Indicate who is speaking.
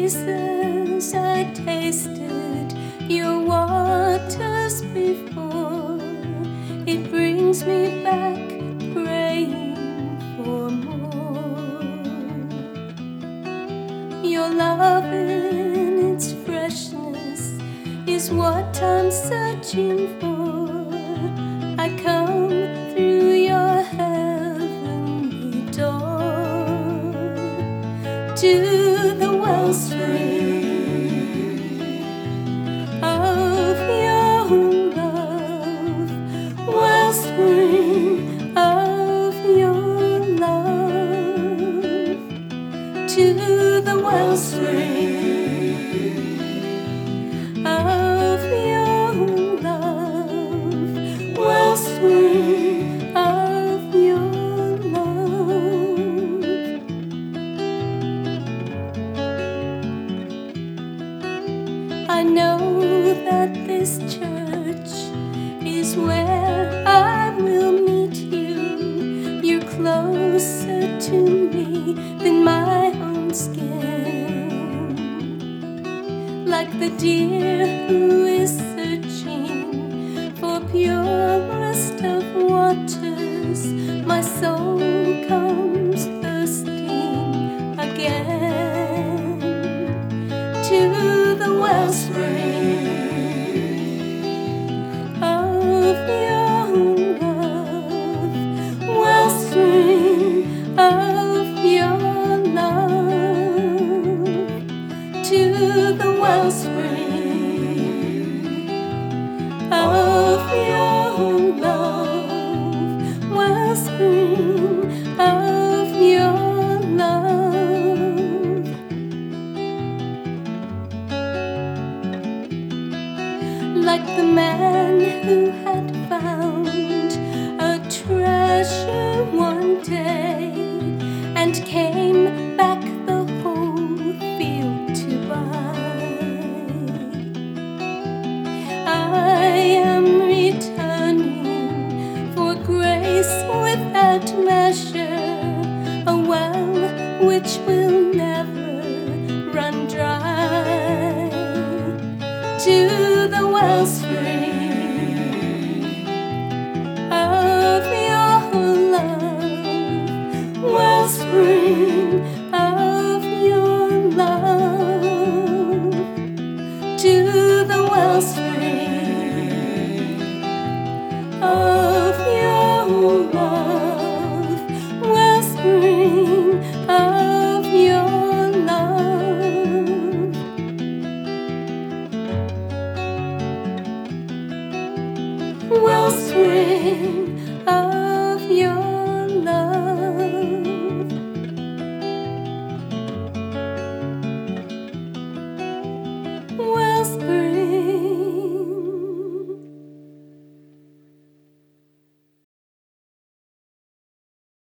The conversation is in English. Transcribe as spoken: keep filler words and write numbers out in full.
Speaker 1: Jesus, I tasted your waters before. It brings me back praying for more. Your love in its freshness is what I'm searching for. I come through your heavenly door to the wellspring of your love, wellspring of your love, to the wellspring of your love, wellspring of your love. I know that this church is where I will meet you. You're closer to me than my own skin, like the deer who is searching for purest of waters. My soul comes thirsting again to the wellspring of your love, wellspring of your love, to the wellspring of your love, wellspring of your love. Like the man who had found a treasure one day and came back the whole field to buy. I am returning for grace without measure, a well which will never run dry, to the wellspring of your love, wellspring of your love, to the wellspring of your love, wellspring of your love. Wellspring of your love, wellspring